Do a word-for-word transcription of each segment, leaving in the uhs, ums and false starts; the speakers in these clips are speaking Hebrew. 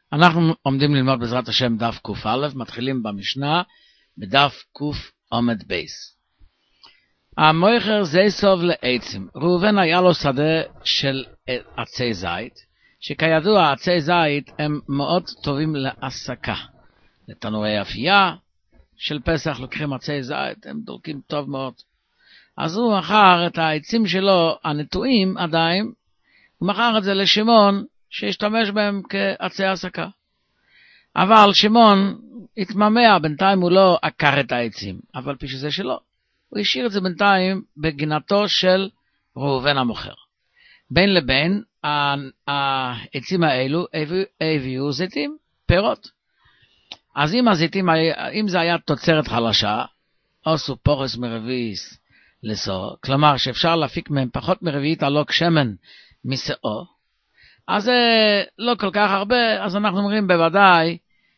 אנחנו עומדים ללמוד בעזרת השם דף קוף א', מתחילים במשנה בדף קוף עומד בייס. המויכר זה סוב לעצים. ראובן היה לו שדה של עצי זית, שכידוע עצי זית הם מאוד טובים לעסקה. לתנורי אפייה של פסח לוקחים עצי זית, הם דולקים טוב מאוד. אז הוא מכר את העצים שלו, הנטועים עדיין, הוא מכר את זה לשמעון, שהשתמש בהם כעצי עסקה. אבל שמעון התממע, בינתיים הוא לא עקר את העצים, אבל פי שזה שלו. הוא השאיר את זה בינתיים בגינתו של ראובן המוכר. בין לבין, העצים האלו הביאו זיתים, פירות. אז אם הזיתים, אם זה היה תוצרת חלשה, עשו פורס מרביעיס לסור, כלומר שאפשר להפיק מהם פחות מרביעית עלוק שמן מסאו, אז זה לא כל כך הרבה, אז אנחנו אומרים בוודאי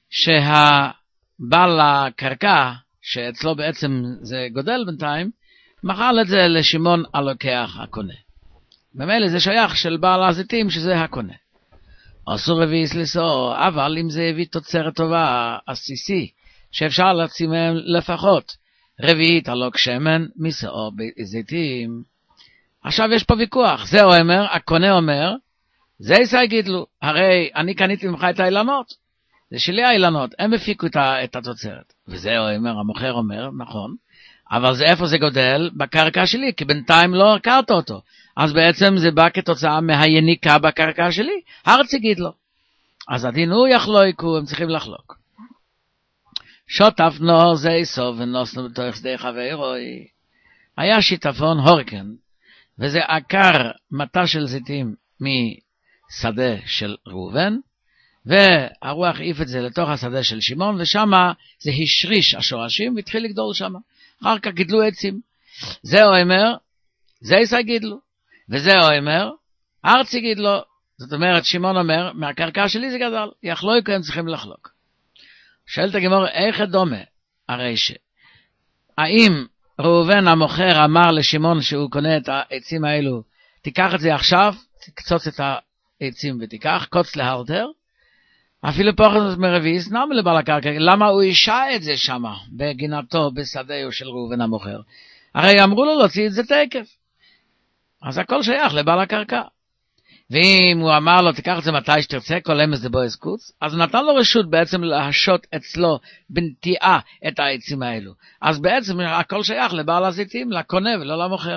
שהבעל הקרקע, שאצלו בעצם זה גודל בינתיים, מכר את זה לשמעון הלוקח הקונה. במילא זה שייך של בעל הזיתים שזה הקונה. אסור רביעיס לסור, אבל אם זה הביא תוצרת טובה, עסיסי, שאפשר להוציא מהם לפחות רביעית הלוק שמן מסאו בזיתים. עכשיו יש פה ויכוח, זה אומר, הקונה אומר, זה יסי גידלו, הרי אני קניתי ממך את האילנות, זה שלי האילנות, הם הפיקו את התוצרת. וזה אומר, המוכר אומר, נכון, אבל זה איפה זה גודל? בקרקע שלי, כי בינתיים לא עקרת אותו. אז בעצם זה בא כתוצאה מהיניקה בקרקע שלי, הרצי גידלו. אז הדין הוא יחלוקו, הם צריכים לחלוק. שוטף נור זה יסוב ונוסנו בתוך שדה חברוי. היה שיטפון הורקן, וזה עקר מטה של זיתים משדה של ראובן, והרוח העיף את זה לתוך השדה של שמעון, ושם זה השריש השורשים והתחיל לגדול שם. אחר כך גידלו עצים. זה אומר, זה יסי גידלו, וזה אומר, ארצי גידלו. זאת אומרת, שמעון אומר, מהקרקע שלי זה גדל, יחלוקו, הם צריכים לחלוק. שואלת הגמרא, איך דומה? הרי ש... האם ראובן המוכר אמר לשמעון שהוא קונה את העצים האלו, תיקח את זה עכשיו, תקצוץ את העצים ותיקח, קוץ להלטר, אפילו פוחד מרביעיס, נעמה לבעל הקרקע, למה הוא אישה את זה שם, בגינתו, בשדהו של ראובן המוכר? הרי אמרו לו להוציא את זה תקף. אז הכל שייך לבעל הקרקע. ואם הוא אמר לו, תיקח את זה מתי שתרצה, כל אמס זה בו אסקוץ, אז הוא נתן לו רשות בעצם להשות אצלו בנטיעה את העצים האלו. אז בעצם הכל שייך לבעל הזיתים, לקונה ולא למוכר.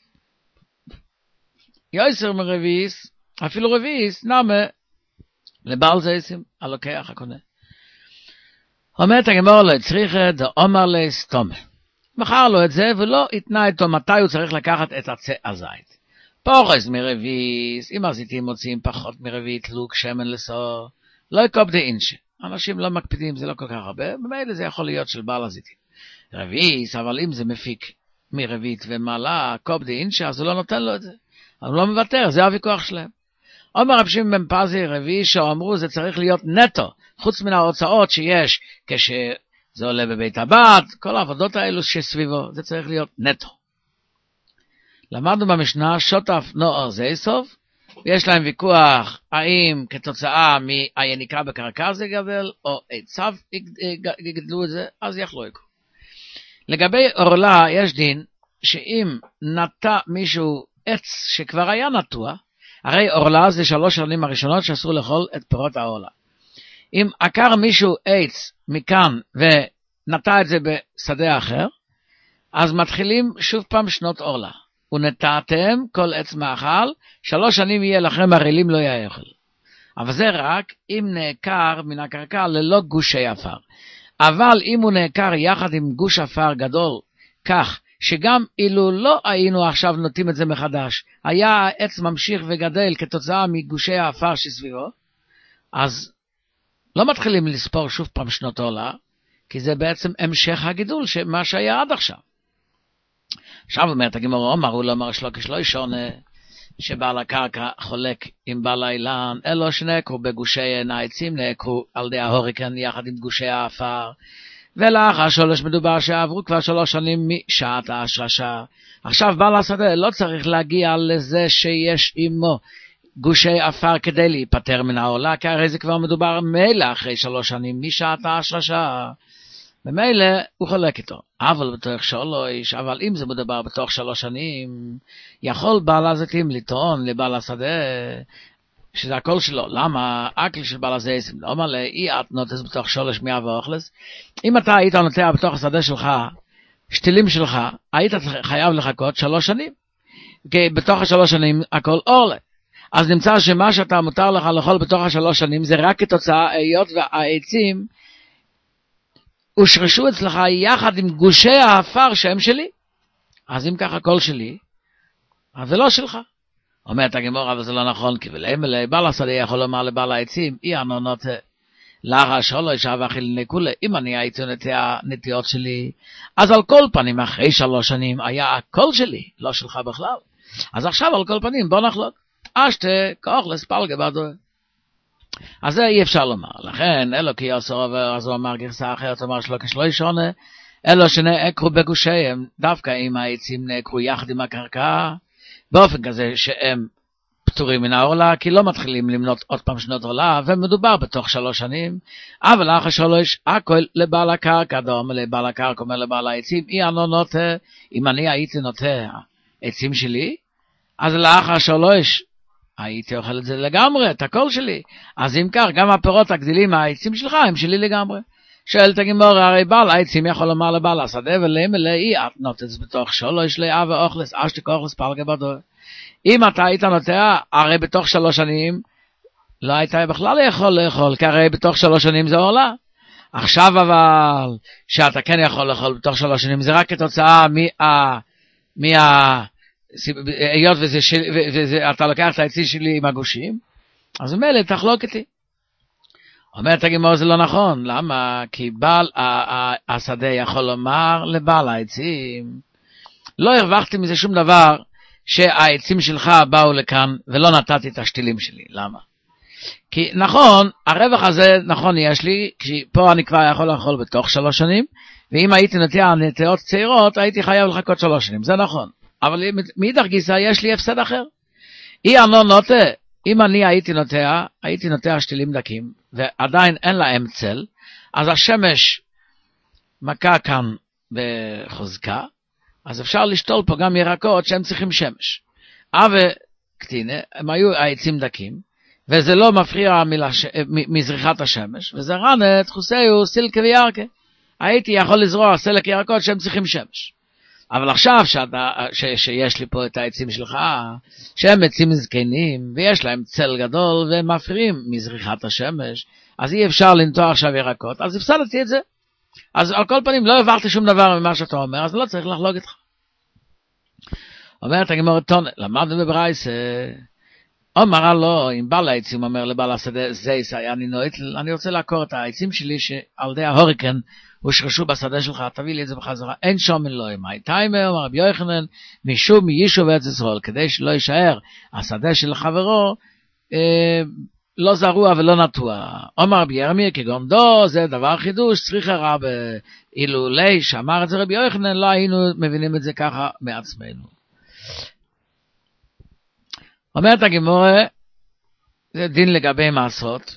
יויסר מרביעיס, אפילו רביעיס, נעמה, לבעל זה עצים, הלוקח הקונה. אומרת הגמרא לו, צריך את זה, אומר לסתום. מכר לו את זה, ולא התנה איתו מתי הוא צריך לקחת את עצי הזית. פורס מרביעיס, אם הזיתים מוצאים פחות מרביעית לוק שמן לסור, לא יקוב דה אינשה. אנשים לא מקפידים, זה לא כל כך הרבה, במילא זה יכול להיות של בעל הזיתים. רביעיס, אבל אם זה מפיק מרביעית ומעלה, קוב דה אינשה, אז הוא לא נותן לו את זה. הוא לא מוותר, זה הוויכוח שלהם. אומר רב שמעון בן פזי רביעי שאמרו זה צריך להיות נטו, חוץ מן ההוצאות שיש כשזה עולה בבית הבת, כל העבודות האלו שסביבו, זה צריך להיות נטו. למדנו במשנה שוטף נוער זה סוף, ויש להם ויכוח האם כתוצאה מהיניקה בקרקע זה גדל, או עצב יגדלו את זה, אז יחלוקו. לגבי עורלה יש דין שאם נטע מישהו עץ שכבר היה נטוע, הרי עורלה זה שלוש שנים הראשונות שאסור לאכול את פירות העורלה. אם עקר מישהו עץ מכאן ונטע את זה בשדה אחר, אז מתחילים שוב פעם שנות עורלה. ונטעתם כל עץ מאכל, שלוש שנים יהיה לכם הרעילים לא יאכל. אבל זה רק אם נעקר מן הקרקע ללא גושי עפר. אבל אם הוא נעקר יחד עם גוש עפר גדול, כך שגם אילו לא היינו עכשיו נוטים את זה מחדש, היה העץ ממשיך וגדל כתוצאה מגושי האפר שסביבו, אז לא מתחילים לספור שוב פעם שנות עולה, כי זה בעצם המשך הגידול, מה שהיה עד עכשיו. עכשיו אומרת הגמרא, אומר, הוא לא אמר שלוקש לא ישונה, שבעל הקרקע חולק עם בעל האילן, אלו שנעקרו בגושי העצים, נעקרו על די ההוריקן יחד עם גושי האפר, ולאחר שלוש מדובר שעברו כבר שלוש שנים משעת ההשרשה. עכשיו בעל השדה לא צריך להגיע לזה שיש עמו גושי אפר כדי להיפטר מן העולה, כי הרי זה כבר מדובר מילא אחרי שלוש שנים, משעת השלושה, במילא הוא חולק איתו. אבל בתוך שלוש, אבל אם זה מדובר בתוך שלוש שנים, יכול בעל הזיתים לטעון לבעל השדה, שזה הכל שלו. למה? אקל של בעל הזיתים, לא אומר לאי את נוטס בתוך שלוש מאה ואוכלס. אם אתה היית נוטע בתוך השדה שלך, שתילים שלך, היית חייב לחכות שלוש שנים. כי בתוך השלוש שנים הכל עולה. אז נמצא שמה שאתה מותר לך לאכול בתוך השלוש שנים, זה רק כתוצאה, היות והעצים, הושרשו אצלך יחד עם גושי האפר שהם שלי. אז אם ככה הכל שלי, אז זה לא שלך. אומרת הגמרא, אבל זה לא נכון, כי ולאמלה, בעל השדה יכול לומר לבעל העצים, אי אנונות לאחר שלוש אבחיל נקולה, אם אני הייתי נטע נטיעות שלי, אז על כל פנים, אחרי שלוש שנים, היה הכל שלי, לא שלך בכלל. אז עכשיו על כל פנים, בוא נחלוק. אשתה, כוח לספלגה בדוי. אז זה אי אפשר לומר. לכן, אלו כי יוסו, אז הוא אמר גרסה אחרת, הוא אמר שלא כשלא ישונה, אלו שנעקרו בגושיהם, דווקא אם העצים נעקרו יחד עם הקרקע, באופן כזה שהם פטורים מן העולה, כי לא מתחילים למנות עוד פעם שנות עולה, ומדובר בתוך שלוש שנים, אבל אחר שלוש, הכל לבעל הקרקע, דום לבעל הקרקע, אומר לבעל העצים, אי אני נוטה, אם אני הייתי נוטה עצים שלי, אז לאחר שלוש, הייתי אוכל את זה לגמרי, את הכל שלי. אז אם כך, גם הפירות הגדילים, העצים שלך, הם שלי לגמרי. שואלת הגמרא, הרי בעל העצים יכול לומר לבעל השדה, ולאמלה אי את נוטס בתוך שלוש לאה ואוכלס, אשתק אוכלס פלגה בדוי. אם אתה היית נוטע, הרי בתוך שלוש שנים, לא היית בכלל יכול לאכול, כי הרי בתוך שלוש שנים זה עולה. עכשיו אבל, שאתה כן יכול לאכול בתוך שלוש שנים, זה רק כתוצאה מה... מה... היות וזה, וזה, אתה לוקח את העצים שלי עם הגושים, אז מילא תחלוק איתי. אומרת הגמרא, זה לא נכון. למה? כי בעל השדה יכול לומר לבעל העצים, לא הרווחתי מזה שום דבר שהעצים שלך באו לכאן ולא נתתי את השתילים שלי. למה? כי נכון, הרווח הזה נכון יש לי, כי פה אני כבר יכול לאכול בתוך שלוש שנים, ואם הייתי נטיע נטיעות צעירות, הייתי חייב לחכות שלוש שנים. זה נכון. אבל מאידך גיסא יש לי הפסד אחר. אי אני נוטה, אם אני הייתי נוטע, הייתי נוטע שתילים דקים, ועדיין אין להם צל, אז השמש מכה כאן בחוזקה, אז אפשר לשתול פה גם ירקות שהם צריכים שמש. אבל קטינה, הם היו העצים דקים, וזה לא מפריע מלש... מזריחת השמש, וזה רנת חוסיו סילקה וירקה. הייתי יכול לזרוע סלק ירקות שהם צריכים שמש. אבל עכשיו שאתה, ש, שיש לי פה את העצים שלך, שהם עצים זקנים, ויש להם צל גדול, והם מפריעים מזריחת השמש, אז אי אפשר לנטוע עכשיו ירקות, אז הפסדתי את זה. אז על כל פנים לא הבחתי שום דבר ממה שאתה אומר, אז לא צריך לחלוק איתך. אומרת הגמרא תונה, למדנו בברייתא, אמרה לו, אם בעל העצים אומר לבעל השדה, זייס היה אני נועט, אני רוצה לעקור את העצים שלי, שעל ידי ההוריקן, הושרשו בשדה שלך, תביא לי את זה בחזרה, אין שום אלוהים, מי טיימר, אומר רבי יוחנן, משום מיישוב ארץ ישראל, כדי שלא יישאר השדה של חברו, אה, לא זרוע ולא נטוע. אומר רבי ירמיה, כגון דו, זה דבר חידוש, צריך רב, אילולי, שאמר את זה רבי יוחנן, לא היינו מבינים את זה ככה מעצמנו. אומרת הגמרא, זה דין לגבי מעשות.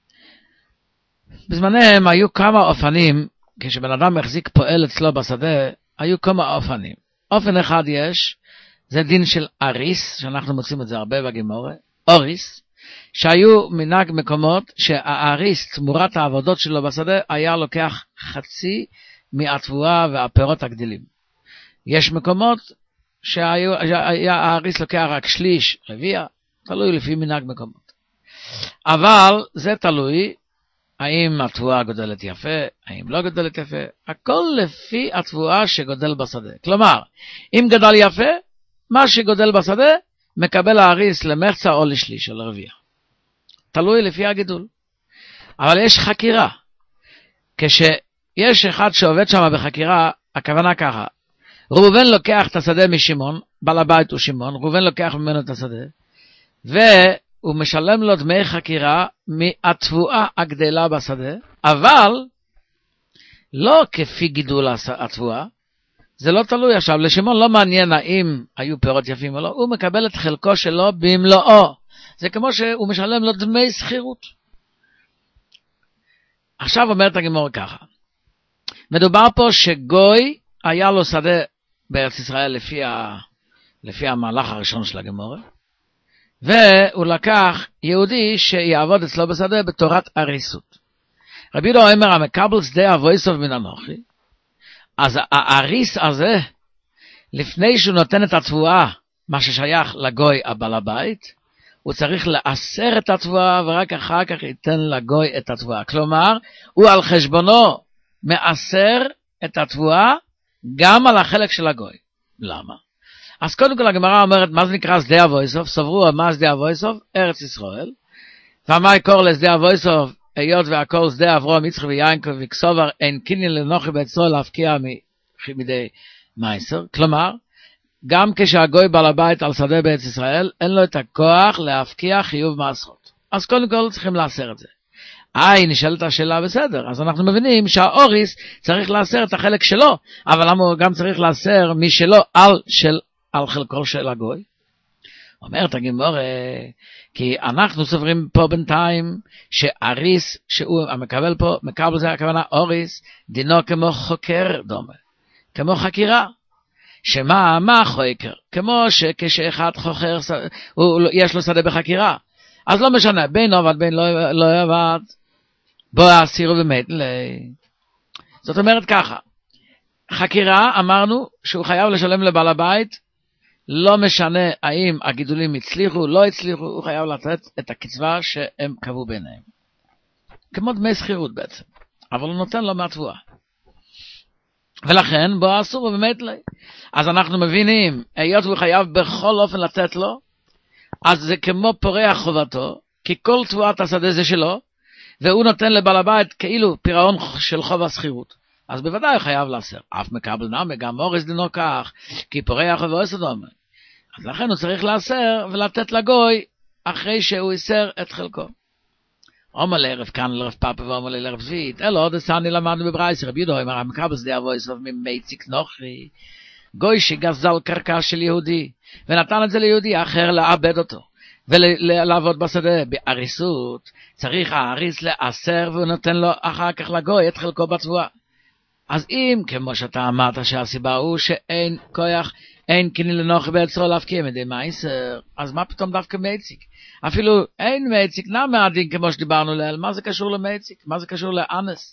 בזמניהם היו כמה אופנים, כשבן אדם מחזיק פועל אצלו בשדה, היו כמה אופנים. אופן אחד יש, זה דין של אריס, שאנחנו מוצאים את זה הרבה בגמרא, אוריס, שהיו מנהג מקומות שהאריס, תמורת העבודות שלו בשדה, היה לוקח חצי מהתבואה והפירות הגדילים. יש מקומות שהאריס לוקח רק שליש, רביע, תלוי לפי מנהג מקומות. אבל זה תלוי, האם התבואה גודלת יפה, האם לא גודלת יפה, הכל לפי התבואה שגודל בשדה. כלומר, אם גדל יפה, מה שגודל בשדה, מקבל האריס למחצה או לשליש או לרביע. תלוי לפי הגידול. אבל יש חקירה. כשיש אחד שעובד שם בחקירה, הכוונה ככה, ראובן לוקח את השדה משמעון, בעל הבית הוא שמעון, ראובן לוקח ממנו את השדה, והוא משלם לו דמי חקירה מהתבואה הגדלה בשדה, אבל לא כפי גידול התבואה, זה לא תלוי עכשיו, לשמעון לא מעניין האם היו פירות יפים או לא, הוא מקבל את חלקו שלו במלואו, זה כמו שהוא משלם לו דמי שכירות. עכשיו אומרת הגמרא ככה, מדובר פה שגוי היה לו שדה בארץ ישראל לפי, ה... לפי המהלך הראשון של הגמרא, והוא לקח יהודי שיעבוד אצלו בשדה בתורת אריסות. רבי יהודה אומר, המקבל שדה אבויסוב מן אנוכי, אז האריס הזה, לפני שהוא נותן את התבואה, מה ששייך לגוי הבעל הבית, הוא צריך לאסר את התבואה, ורק אחר כך ייתן לגוי את התבואה. כלומר, הוא על חשבונו מאסר את התבואה, גם על החלק של הגוי. למה? אז קודם כל הגמרא אומרת, מה זה נקרא שדה אבויסוב? סברו מה שדה אבויסוב? ארץ ישראל. ומה יקור לשדה אבויסוב? היות והכל שדה אברהם, יצחק ויעקב וכסובר, אין קניין לנוחי ביצרו להפקיע מידי מייסר. כלומר, גם כשהגוי בעל הבית על שדה בארץ ישראל, אין לו את הכוח להפקיע חיוב מעשרות. אז קודם כל צריכים לאסר את זה. איי, נשאלת השאלה בסדר, אז אנחנו מבינים שהאוריס צריך לאסר את החלק שלו, אבל למה הוא גם צריך לאסר משלו על, של, על חלקו של הגוי? אומרת הגמרא, כי אנחנו סוברים פה בינתיים שאריס, שהוא המקבל פה, מקבל זה הכוונה אוריס, דינו כמו חוקר דומה, כמו חקירה. שמה, מה חוקר? כמו שכשאחד חוקר, הוא, יש לו שדה בחקירה. אז לא משנה, בין עובד, בין לא, לא עובד, בוא אסירו באמת. זאת אומרת ככה, חקירה אמרנו שהוא חייב לשלם לבעל הבית, לא משנה האם הגידולים הצליחו, לא הצליחו, הוא חייב לתת את הקצבה שהם קבעו ביניהם. כמו דמי שכירות בעצם, אבל הוא נותן לו מהתבואה. ולכן בוא אסור באמת לי. אז אנחנו מבינים, היות הוא חייב בכל אופן לתת לו, אז זה כמו פורע חובתו, כי כל תבואת השדה זה שלו, והוא נותן לבעל הבית כאילו פירעון של חוב השכירות. אז בוודאי הוא חייב לאסר. אף מקבל נמי, גם אורס דינו כך, כי פורע חובו אסדומה. אז לכן הוא צריך לאסר ולתת לגוי אחרי שהוא יסר את חלקו. אומר לערב כאן לערב פאפה ואומר לערב זווית, אלא עוד עשני למדנו בברייס, רבי יהודה אומר, המקבל שדה אבויסוב ממייציק נוחי, גוי שגזל קרקע של יהודי, ונתן את זה ליהודי אחר לעבד אותו, ולעבוד בשדה באריסות, צריך האריס לאסר, והוא נותן לו אחר כך לגוי את חלקו בתבואה. אז אם, כמו שאתה אמרת שהסיבה הוא שאין כוח, אין קניין לנוחי ביצרו להפקיע מדי מייסר, אז מה פתאום דווקא מייציק? אפילו אין מייציק, נע הדין כמו שדיברנו לעיל, מה זה קשור למייציק? מה זה קשור לאנס?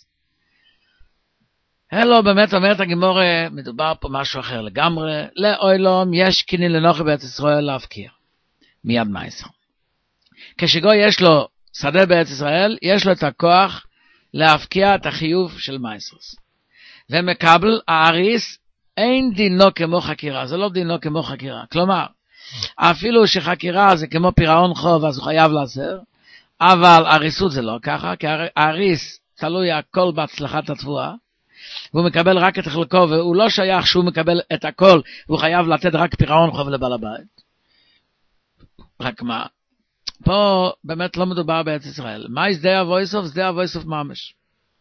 אלו באמת אומרת הגמרא, מדובר פה משהו אחר לגמרי, לאוילום יש קניין לנוחי בארץ ישראל להפקיע, מיד מייסר. כשגוי יש לו שדה בארץ ישראל, יש לו את הכוח להפקיע את החיוב של מייסרס. ומקבל האריס, אין דינו כמו חקירה, זה לא דינו כמו חקירה. כלומר, אפילו שחקירה זה כמו פירעון חוב, אז הוא חייב לאסר, אבל אריסות זה לא ככה, כי האריס תלוי הכל בהצלחת התבואה, והוא מקבל רק את חלקו, והוא לא שייך שהוא מקבל את הכל, והוא חייב לתת רק פירעון חוב לבעל הבית. רק מה? פה באמת לא מדובר בארץ ישראל. מה שדה אבויסוב? שדה אבויסוב ממש.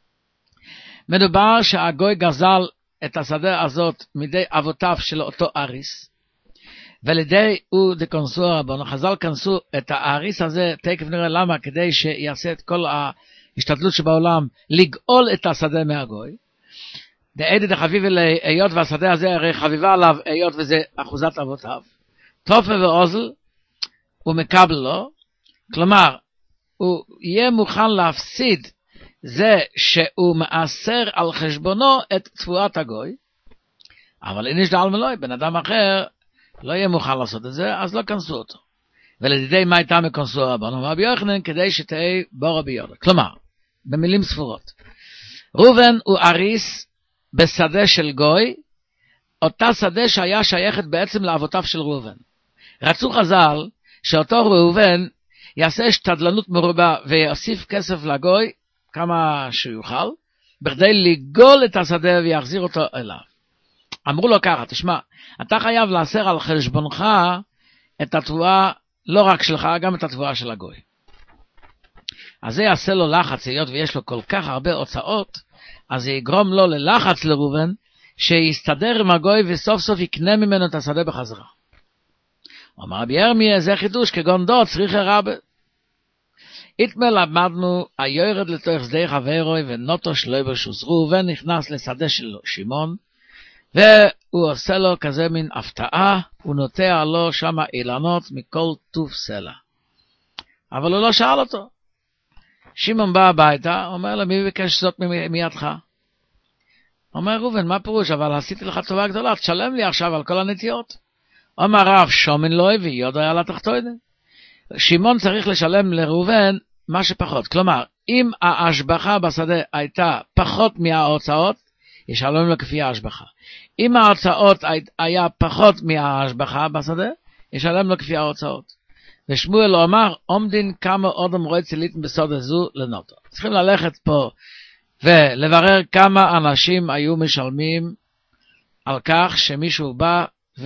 מדובר שהגוי גזל את השדה הזאת מידי אבותיו של אותו אריס, ולידי הוא דקונסו רבנו, חז"ל כנסו את האריס הזה, תכף נראה למה, כדי שיעשה את כל ההשתדלות שבעולם, לגאול את השדה מהגוי. דעדי דחביב אלי, היות והשדה הזה הרי חביבה עליו, היות וזה אחוזת אבותיו. תופה ואוזל, הוא מקבל לו, כלומר, הוא יהיה מוכן להפסיד זה שהוא מאסר על חשבונו את תבואת הגוי, אבל אין יש דעל מלוי, בן אדם אחר לא יהיה מוכן לעשות את זה, אז לא כנסו אותו. ולדידי מה הייתה מכנסו רבנו, רבי יוחנן, כדי שתהיה בו רבי יהודה. כלומר, במילים ספורות, ראובן הוא אריס בשדה של גוי, אותה שדה שהיה שייכת בעצם לאבותיו של ראובן. רצו חז"ל שאותו ראובן יעשה השתדלנות מרובה ויוסיף כסף לגוי, כמה שיוכל, בכדי לגאול את השדה ויחזיר אותו אליו. אמרו לו ככה, תשמע, אתה חייב לאסר על חשבונך את התבואה, לא רק שלך, גם את התבואה של הגוי. אז זה יעשה לו לחץ, היות ויש לו כל כך הרבה הוצאות, אז זה יגרום לו ללחץ לראובן, שיסתדר עם הגוי וסוף סוף יקנה ממנו את השדה בחזרה. אמר רבי ירמיה, זה חידוש, כגון דו צריכה רבה. איתמל למדנו, היורד לתוך שדה חברוי ונוטו שלויבר שוזרו, ונכנס לשדה של שמעון, והוא עושה לו כזה מין הפתעה, הוא נוטע לו שם אילנות מכל טוב סלע. אבל הוא לא שאל אותו. שמעון בא הביתה, אומר לו, מי ביקש זאת מידך? אומר ראובן, מה פירוש? אבל עשיתי לך טובה גדולה, תשלם לי עכשיו על כל הנטיות. אומר רב, שומן לוי ויודע על התחתונה. שמעון צריך לשלם לראובן מה שפחות. כלומר, אם ההשבחה בשדה הייתה פחות מההוצאות, ישלם לו כפי ההשבחה. אם ההוצאות היה פחות מההשבחה בשדה, ישלם לו כפי ההוצאות. ושמואל אמר, עומדין כמה אודם רואה צילית בסודה זו לנוטו. צריכים ללכת פה ולברר כמה אנשים היו משלמים על כך שמישהו בא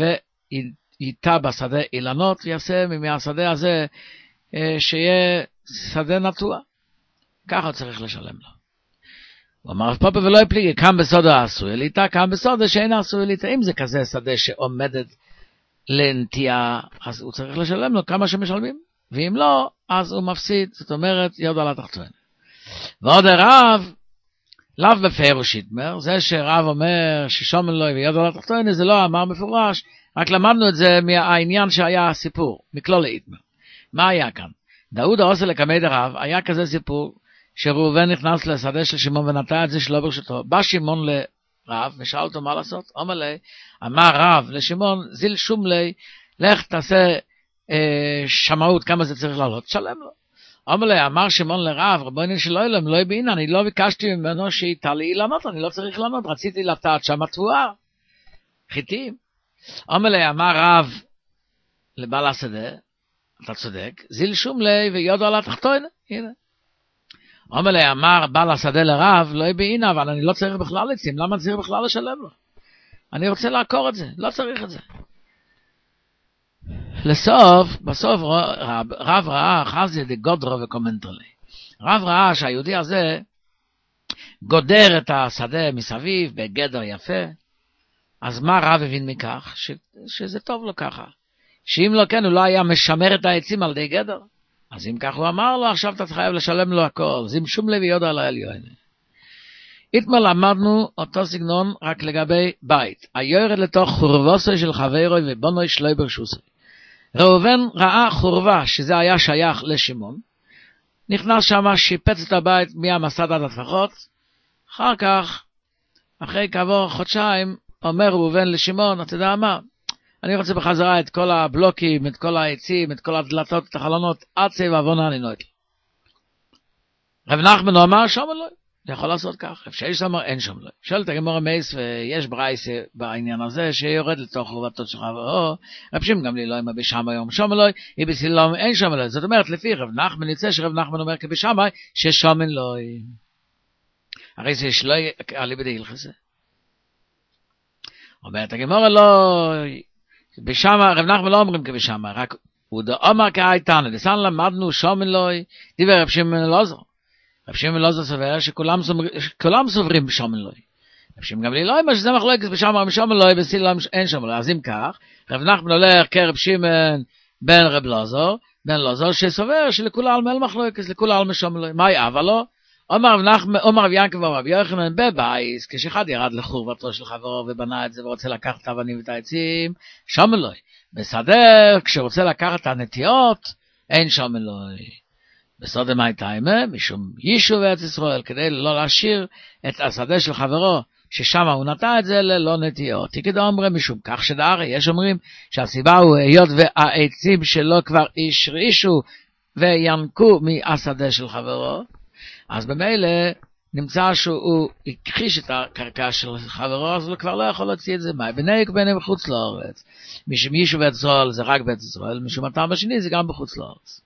וייטע בשדה אילנות, ויעשה מהשדה הזה שיהיה שדה נטוע. ככה צריך לשלם לו. הוא אמר, פופה ולא יפליגי, כאן בסודה עשוי ליטה, כאן בסודה שאין עשוי ליטה. אם זה כזה שדה שעומדת לנטייה, אז הוא צריך לשלם לו כמה שמשלמים. ואם לא, אז הוא מפסיד. זאת אומרת, יוד על התחתון. ועוד הרב, לאו בפירוש יתמר, זה שרב אומר ששומן לו ויוד על התחתון, זה לא אמר מפורש, רק למדנו את זה מהעניין שהיה הסיפור, מכלול יתמר. מה היה כאן? דאוד העושה לקמד הרב, היה כזה סיפור, שראובן נכנס לשדה של שמעון ונטע את זה שלא ברשותו. בא שמעון לרב ושאל אותו מה לעשות. אומר לי, אמר רב לשמעון, זיל שום לי, לך תעשה אה, שמאות כמה זה צריך לעלות, תשלם לו. אומר לי, אמר שמעון לרב, רבוני שלא ילם, לא יבין, אני לא ביקשתי ממנו שיתה לי אילנות, אני לא צריך אילנות, רציתי לטעת שם תבואה, חיטים. אומר לי, אמר רב לבעל השדה, אתה צודק, זיל שום לי ויודו על התחתון, הנה. אומר לי, אמר בעל השדה לרב, לא יבינה, אבל אני לא צריך בכלל עצים, למה צריך בכלל לשלם לו? אני רוצה לעקור את זה, לא צריך את זה. לסוף, בסוף רב, רב ראה, חזי די גודרו וקומנטרלי. רב ראה שהיהודי הזה גודר את השדה מסביב בגדר יפה, אז מה רב הבין מכך? ש, שזה טוב לו ככה. שאם לא כן, הוא לא היה משמר את העצים על די גדר. אז אם כך הוא אמר לו, עכשיו אתה חייב לשלם לו הכל. זים שום לוי יודע על העליון. איתמר למדנו אותו סגנון רק לגבי בית. היורד לתוך חורבוסו של חברוי ובונוי שלוי ברשוסי. ראובן ראה חורבה שזה היה שייך לשמעון. נכנס שם, שיפץ את הבית מהמסד עד הטפחות. אחר כך, אחרי כעבור חודשיים, אומר ראובן לשמעון, אתה יודע מה? אני רוצה בחזרה את כל הבלוקים, את כל העצים, את כל הדלתות, את החלונות, עד סביב עוונה אני נועד. רב נחמן אמר, שום לא, אני יכול לעשות כך. איפה שיש שם, אין שום לא. שואלת הגמרא מייס, ויש ברייס בעניין הזה, שיורד לתוך חורבתו של חברו, רב שמעון גם לי לא, אם בשמאי היום שום לא, אם בסילום אין שום לא. זאת אומרת, לפי רב נחמן יצא שרב נחמן אומר כבשמאי, ששום לא. הרי זה יש לא, עלי בדי הלכזה. אומרת הגמרא לא, בשמה, רב נחמן לא אומרים כבשמה, רק הוא דאמר כאייתן, דסן למדנו שומן לוי, דיבר רב שמעון אלעזר. רב שמעון אלעזר סובר שכולם סוברים בשומן לוי. רב שמעון גם לי לא אומר שזה מחלוקת בשמה משומן לוי, בסילום אין שומן לוי. אז אם כך, רב נחמן הולך כרב שמעון בן רב אלעזר, בן אלעזר שסובר שלכולם אין מחלוקת, לכולם משומן לוי. מה היה? אבל לא. אומר רב נחמן, אומר רב יעקב ורב יוחנן בבייס, כשאחד ירד לחורבתו של חברו ובנה את זה ורוצה לקחת את האבנים ואת העצים, שום אלוהי. בסדר, כשרוצה לקחת את הנטיות, אין שום אלוהי. בסדר מה הייתה אימה? משום יישוב בארץ ישראל, כדי לא להשאיר את השדה של חברו, ששם הוא נטע את זה ללא נטיות. תקדו אומרים משום כך שדארי, יש אומרים שהסיבה הוא היות והעצים שלו כבר השרישו וינקו מהשדה של חברו, אז במילא נמצא שהוא הכחיש את הקרקע של חברו, אז הוא כבר לא יכול להוציא את זה. מה? בני ובני בחוץ לארץ. משום יישוב בארץ ישראל זה רק בארץ ישראל, משום הטעם השני זה גם בחוץ לארץ.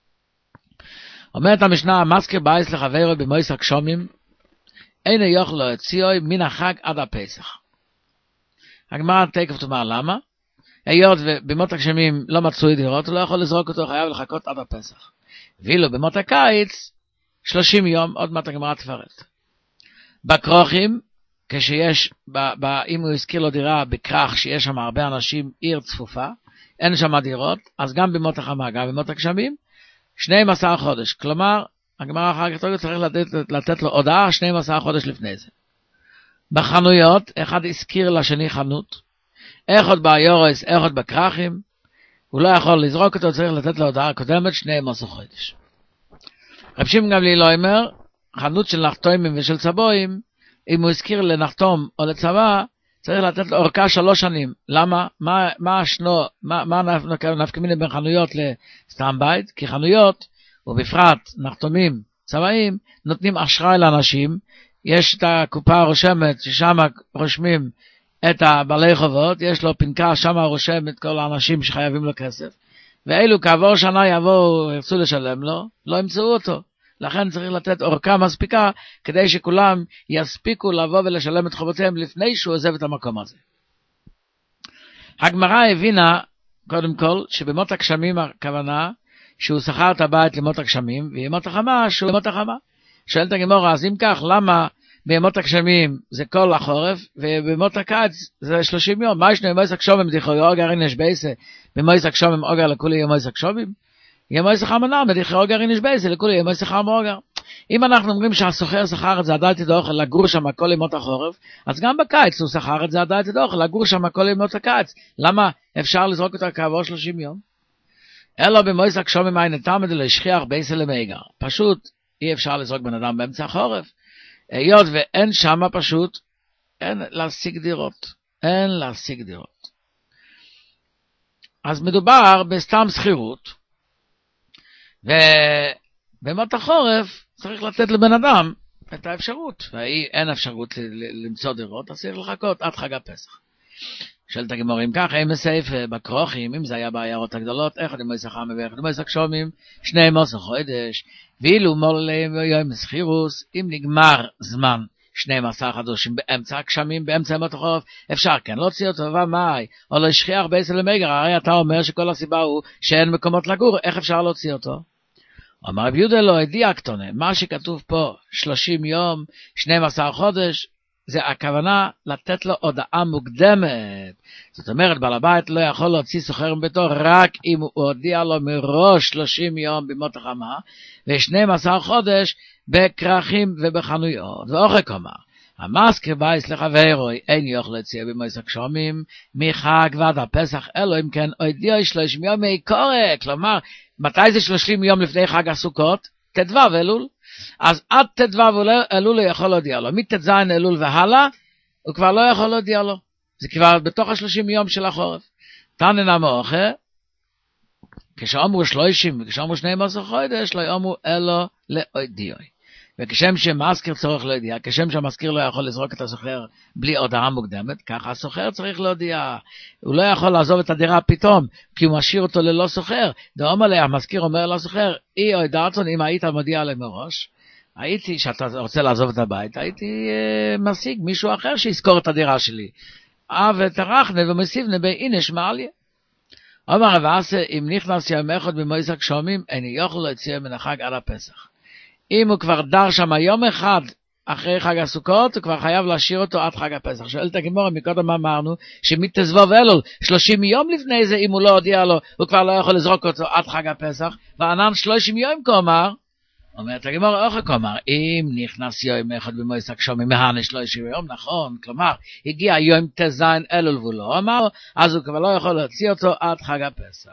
אומרת המשנה, מזכיר בייס לחברו במויס הגשומים, אין יוכל להוציאו מן החג עד הפסח. הגמרא תכף תאמר למה? היות ובמות הגשמים לא מצאו דירות, הוא לא יכול לזרוק אותו, חייב לחכות עד הפסח. ואילו במות הקיץ, שלושים יום, עוד מעט הגמרא תפרט. בכרוכים, כשיש, ב, ב, אם הוא הזכיר לו דירה בכרך שיש שם הרבה אנשים, עיר צפופה, אין שם דירות, אז גם במות החמה, גם במות הגשמים, שנים עשר חודש. כלומר, הגמרא אחר כך צריך לתת, לתת לו הודעה שנים עשר חודש לפני זה. בחנויות, אחד הזכיר לשני חנות, אחד ביורס, אחד בקרחים, הוא לא יכול לזרוק אותו, צריך לתת לו הודעה קודמת, שנים עשר חודש. רב שמעון גמליאל אומר, חנות של נחתומים ושל צבועים, אם הוא הזכיר לנחתום או לצבא, צריך לתת לו אורכה שלוש שנים. למה? מה, מה השנו, מה, מה נפקמינים בין חנויות לסתם בית? כי חנויות, ובפרט נחתומים, צבאים, נותנים אשראי לאנשים, יש את הקופה הרושמת, ששם רושמים את הבעלי חובות, יש לו פנקה, שם רושם את כל האנשים שחייבים לו כסף, ואילו כעבור שנה יבואו, ירצו לשלם לו, לא ימצאו אותו. לכן צריך לתת אורכה מספיקה, כדי שכולם יספיקו לבוא ולשלם את חובותיהם לפני שהוא עוזב את המקום הזה. הגמרא הבינה, קודם כל, שבמות הגשמים הכוונה, שהוא שכר את הבית למות הגשמים, וימות החמה, שהוא למות החמה. שואלת הגמרא, אז אם כך, למה בימות הגשמים זה כל החורף, ובמות הקיץ זה שלושים יום? מה ישנו ימויס הגשמים, דיכוי אוגר אינש בייסה, במויס הגשמים אוגר לכולי ימויס הגשמים? ימויס החמנה, מדיכוי אוגר אינש בייסה, לכולי ימויס החם אוגר. אם אנחנו אומרים שהסוחר שכר את זה עדיין תדאוכל לגור שם כל ימות החורף, אז גם בקיץ הוא שכר את זה עדיין תדאוכל לגור שם כל ימות הקיץ. למה אפשר לזרוק אותה כעבור שלושים יום? אלא במויס הגשמים אין תמד להשכיח בייסה למייגר. פשוט אי אפשר לזרוק בן אדם באמצע החורף. היות ואין שם פשוט, אין להשיג דירות. אין להשיג דירות. אז מדובר בסתם שכירות, ובמות החורף צריך לתת לבן אדם את האפשרות, ואין אפשרות למצוא דירות, אז צריך לחכות עד חג הפסח. שואלת הגמרא, אם ככה, אם מסעיף בקרוחים, אם זה היה בעיירות הגדולות, אחד עם מויס החמה ואחד עם מויס הגשמים, שניהם עשר חודש, ואילו מול להם יום סחירוס, אם נגמר זמן שנים עשר חודשים באמצע הגשמים, באמצע ימות החורף, אפשר כן להוציא אותו, ומאי, או להשכיח בייסה למייגר, הרי אתה אומר שכל הסיבה הוא שאין מקומות לגור, איך אפשר להוציא אותו? אמר רב יהודה לא הדיע קטונה, מה שכתוב פה שלושים יום, שנים עשר חודש, זה הכוונה לתת לו הודעה מוקדמת. זאת אומרת, בעל הבית לא יכול להוציא סוחר מביתו רק אם הוא הודיע לו מראש שלושים יום במות החמה, ו-שנים עשר חודש בקרחים ובחנויות. ואוכל כלומר, המזכיר בייס לחברו, אין יוכל להציע במויס הגשמים, מחג ועד הפסח, אלו אם כן, הודיע שלושים יום מקורא. כלומר, מתי זה שלושים יום לפני חג הסוכות? תדבב אלול. אז עד תדבב אלול הוא יכול להודיע לו. מתז אלול והלאה, הוא כבר לא יכול להודיע לו. זה כבר בתוך השלושים יום של החורף. תנן המאוכה, כשאומרו שלושים וכשאומרו שנים עשר חודש, לא יאמרו אלו להודיעוי. וכשם שמזכיר צורך להודיע, כשם שהמזכיר לא יכול לזרוק את הסוחר בלי הודעה מוקדמת, ככה הסוחר צריך להודיע. הוא לא יכול לעזוב את הדירה פתאום, כי הוא משאיר אותו ללא סוחר. דאום עליה, המזכיר אומר לסוחר, אי הודעתון, אם היית מודיע עליהם מראש, הייתי, שאתה רוצה לעזוב את הבית, הייתי אה, משיג מישהו אחר שיזכור את הדירה שלי. אה, ותרחנה ומסיבנה באינש מעליה. אומר רב אסי, אם נכנס יום אחד במויס הגשמים, איני יוכל להציע מן החג עד הפסח. אם הוא כבר דר שם יום אחד אחרי חג הסוכות, הוא כבר חייב להשאיר אותו עד חג הפסח. שואלת הגמרא, מקודם אמרנו, שמתזבוב אלול, שלושים יום לפני זה, אם הוא לא הודיע לו, הוא כבר לא יכול לזרוק אותו עד חג הפסח, וענן שלושים יום כומר, אומרת הגמרא, אוכל כומר, אם נכנס יום אחד במויס הגשמים, מהנה שלושים יום, נכון, כלומר, הגיע יום תזין אלול והוא לא אמר, אז הוא כבר לא יכול להוציא אותו עד חג הפסח.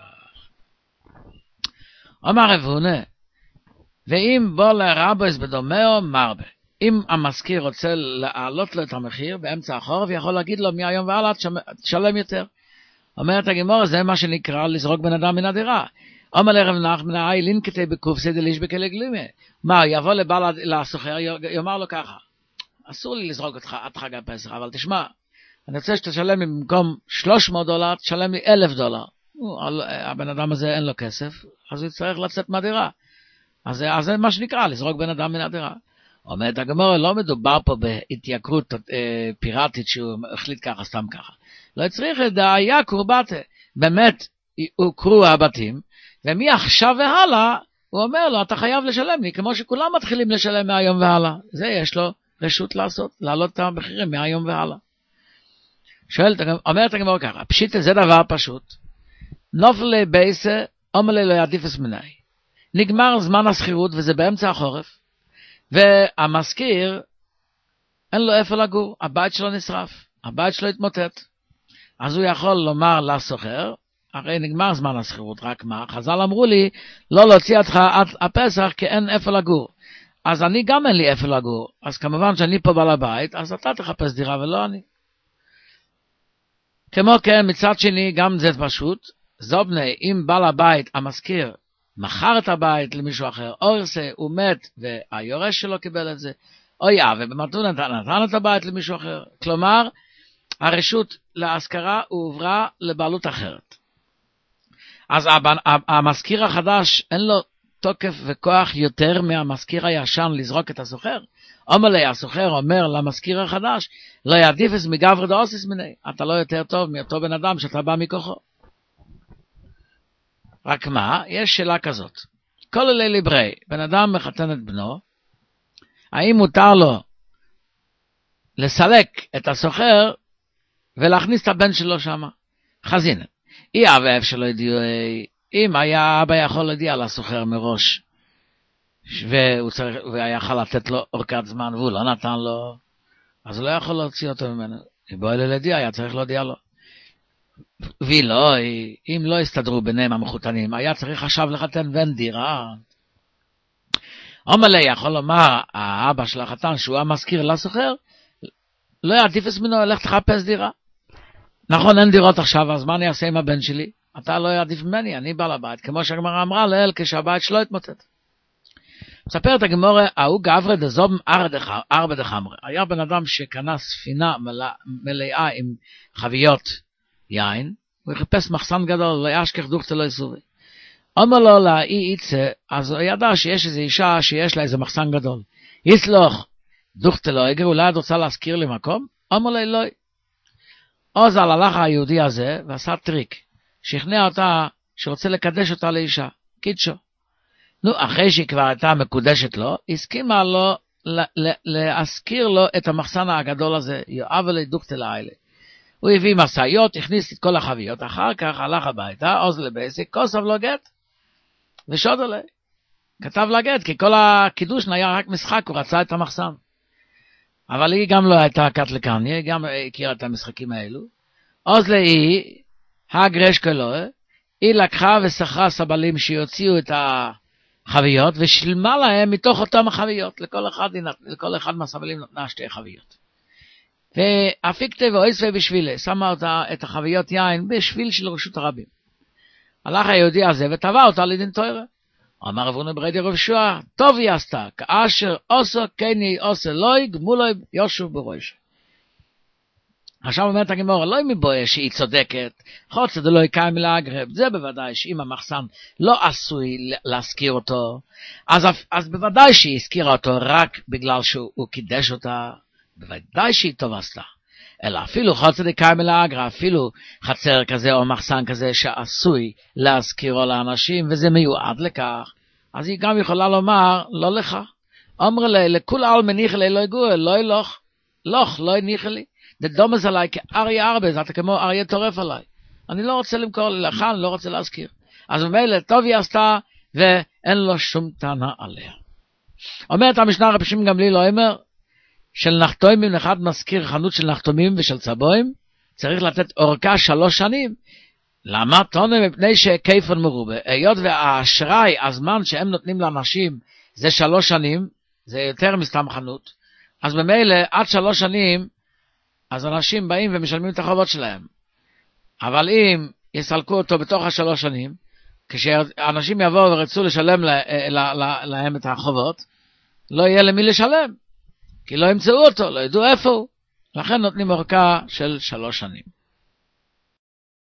אומר רב הונא, ואם בוא לרבוס בדומאו מרבה, אם המזכיר רוצה להעלות לו את המחיר באמצע החורף, יכול להגיד לו מהיום והלאה תשלם יותר. אומרת הגמרא, זה מה שנקרא לזרוק בן אדם מן הדירה. אומר לרב נחמן, אי לינקטי בקופסי דליש בכלי גלימה. מה, יבוא לבעל לסוחר, יאמר לו ככה, אסור לי לזרוק אותך עד חג הפסח, אבל תשמע, אני רוצה שתשלם לי במקום שלוש מאות דולר, תשלם לי אלף דולר. הבן אדם הזה אין לו כסף, אז הוא יצטרך לצאת מהדירה. אז, אז זה מה שנקרא, לזרוק בן אדם מן הדירה. אומרת הגמרא, לא מדובר פה בהתייקרות אה, פיראטית שהוא החליט ככה, סתם ככה. לא צריך דאיה קורבתה. באמת, הוקרו הבתים, ומעכשיו והלאה, הוא אומר לו, אתה חייב לשלם לי, כמו שכולם מתחילים לשלם מהיום והלאה. זה יש לו רשות לעשות, לעלות את המחירים מהיום והלאה. שואלת, אומרת הגמרא ככה, פשיטה זה דבר פשוט. נופל בייסה, אומר לי לא יעדיפס מני. נגמר זמן השכירות, וזה באמצע החורף, והמזכיר, אין לו איפה לגור, הבית שלו נשרף, הבית שלו התמוטט. אז הוא יכול לומר לסוחר, הרי נגמר זמן השכירות, רק מה? חז"ל אמרו לי, לא להוציא אותך עד הפסח, כי אין איפה לגור. אז אני גם אין לי איפה לגור, אז כמובן שאני פה בעל הבית, אז אתה תחפש דירה ולא אני. כמו כן, מצד שני, גם זה פשוט, זובני, אם בעל הבית, המזכיר, מכר את הבית למישהו אחר, או ירסה, הוא מת, והיורש שלו קיבל את זה, או יא, ובמתון נתן, נתן את הבית למישהו אחר. כלומר, הרשות להשכרה הועברה לבעלות אחרת. אז המזכיר החדש, אין לו תוקף וכוח יותר מהמזכיר הישן לזרוק את הסוחר. אומר לי, הסוחר אומר למזכיר החדש, לא יעדיפס מגבר דאוסיס מיני, אתה לא יותר טוב מאותו בן אדם שאתה בא מכוחו. רק מה, יש שאלה כזאת. כל אלה ליברי, בן אדם מחתן את בנו, האם מותר לו לסלק את הסוחר ולהכניס את הבן שלו שם? חזינה. אי אבא שלו ידיעו, אם היה אבא יכול להודיע לסוחר מראש, והוא צריך, והיה יכול לתת לו אורכת זמן, והוא לא נתן לו, אז הוא לא יכול להוציא אותו ממנו. אם בוא אלה להודיע, היה צריך להודיע לו. ולא, אם לא הסתדרו ביניהם המחותנים, היה צריך עכשיו לחתן בן דירה. אומר לי, יכול לומר, האבא של החתן, שהוא המזכיר לסוחר, לא יעדיפס ממנו, הלך תחפש דירה. נכון, אין דירות עכשיו, אז מה אני אעשה עם הבן שלי? אתה לא יעדיף ממני, אני בא לבית, כמו שהגמרא אמרה לאל, כשהבית שלו התמוטט. מספרת הגמרא, ההוא גברי דזום ארבע דחמרי. היה בן אדם שקנה ספינה מלאה עם חביות יין, הוא חיפש מחסן גדול, לא ישכח דוכתא לא יסורי. אומר לו לאי יצא, אז הוא ידע שיש איזו אישה שיש לה איזה מחסן גדול. יסלוח, דוכתא לא יגר, אולי את רוצה להזכיר לי מקום? אומר לו לא. אז על הלך היהודי הזה, ועשה טריק, שכנע אותה שרוצה לקדש אותה לאישה, קידשו. נו, אחרי שהיא כבר הייתה מקודשת לו, הסכימה לו להזכיר לו את המחסן הגדול הזה, יואב אלי דוכתא לאילה. הוא הביא מסעיות, הכניס את כל החביות, אחר כך הלך הביתה, עוז לבסיק, כוסף לו גט, ושוד עלי. כתב לה גט, כי כל הקידוש היה רק משחק, הוא רצה את המחסן. אבל היא גם לא הייתה קטליקניה, היא גם הכירה את המשחקים האלו. עוז לאי, הגרש כלו, היא לקחה ושכרה סבלים שיוציאו את החביות, ושילמה להם מתוך אותם החביות, לכל אחד, לכל אחד מהסבלים נתנה שתי חביות. ואפיקטה ואויסווה בשבילה, שמה אותה את החביות יין בשביל של רשות הרבים. הלך היהודי הזה וטבע אותה לדין תורה. אמר רבנו ברדי רב שועה, טוב היא עשתה, כאשר עושו כני עושה לוי, גמולוי יושוב בראש. עכשיו אומרת הגמרא, לא מבואה שהיא צודקת, חוץ זה לא יקיים להגרב, זה בוודאי שאם המחסן לא עשוי להזכיר אותו, אז, אז בוודאי שהיא הזכירה אותו רק בגלל שהוא קידש אותה, בוודאי שהיא טוב עשתה. אלא אפילו חוץ זה יקיים להגרב, אפילו חצר כזה או מחסן כזה שעשוי להזכירו לאנשים, וזה מיועד לכך, אז היא גם יכולה לומר, לא לך. אומר לי, לכול על מניח לי לא יגוע, לא ילוך, לוך, לא יניח לי. זה דומס עליי כאריה ארבע, זה אתה כמו אריה טורף עליי. אני לא רוצה למכור לך, אני לא רוצה להזכיר. אז במילא, טוב היא עשתה, ואין לו שום טענה עליה. אומרת המשנה רבי שמעון גמליאל לא אומר, של נחתומים, אחד מזכיר חנות של נחתומים ושל צבועים, צריך לתת אורכה שלוש שנים. למה? תונה מפני שכיפון מרובה. היות והאשראי, הזמן שהם נותנים לאנשים, זה שלוש שנים, זה יותר מסתם חנות. אז במילא, עד שלוש שנים, אז אנשים באים ומשלמים את החובות שלהם. אבל אם יסלקו אותו בתוך השלוש שנים, כשאנשים יבואו ורצו לשלם לה, לה, לה, להם את החובות, לא יהיה למי לשלם. כי לא ימצאו אותו, לא ידעו איפה הוא. לכן נותנים אורכה של שלוש שנים.